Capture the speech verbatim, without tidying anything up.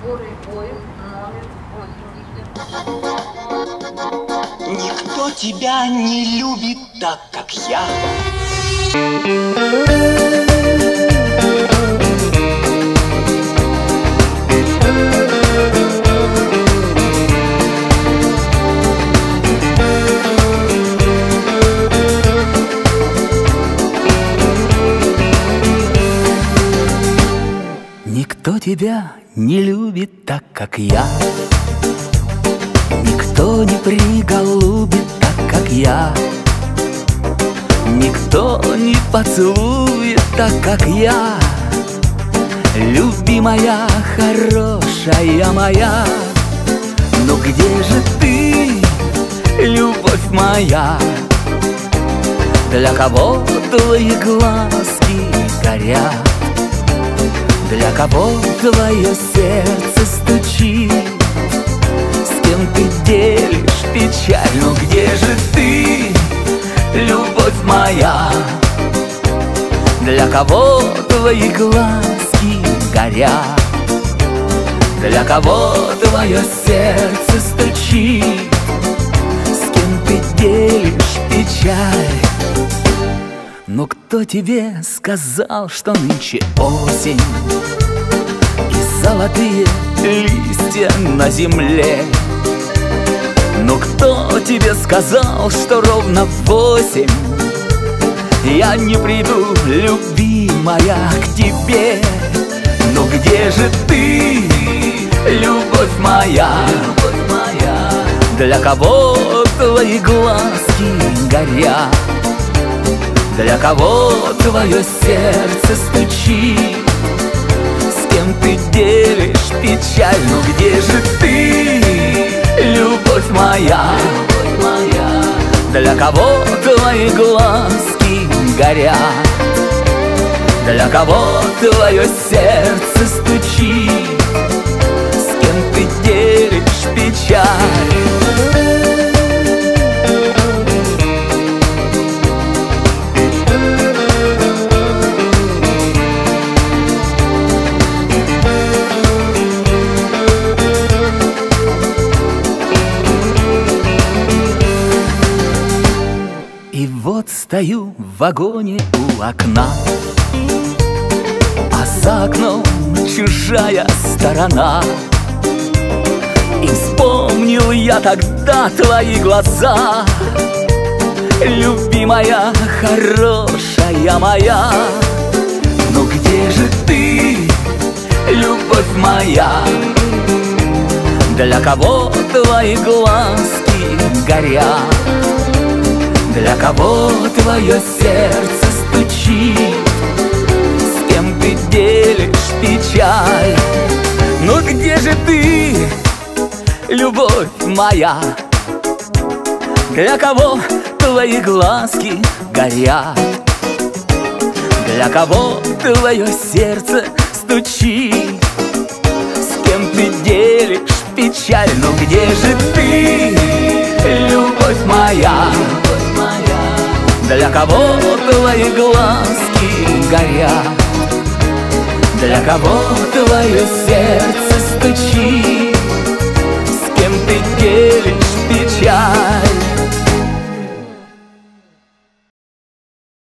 Скорый бой номер восемьдесят. Никто тебя не любит так, как я. Никто тебя не любит так, как я. Никто не приголубит так, как я. Никто не поцелует так, как я. Любимая, хорошая моя, но где же ты, любовь моя? Для кого твои глазки горят? Для кого твое сердце стучит? С кем ты делишь печаль? Но где же ты, любовь моя? Для кого твои глазки горят? Для кого твое сердце стучит? С кем ты делишь печаль? Но кто тебе сказал, что нынче осень и золотые листья на земле? Но кто тебе сказал, что ровно в восемь я не приду, любимая, к тебе? Но где же ты, любовь моя? Для кого твои глазки горят? Для кого твое сердце стучит? С кем ты делишь печаль? Ну где же ты, любовь моя? Для кого твои глазки горят? Для кого твое сердце стучит? С кем ты делишь печаль? И вот стою в вагоне у окна, а за окном чужая сторона. И вспомнил я тогда твои глаза, любимая, хорошая моя. Но где же ты, любовь моя? Для кого твои глазки горят? Для кого твое сердце стучит? С кем ты делишь печаль? Ну где же ты, любовь моя? Для кого твои глазки горят? Для кого твое сердце стучит? С кем ты делишь печаль? Ну где же ты, любовь моя? Для кого твои глазки горят? Для кого твое сердце стучит? С кем ты делишь печаль?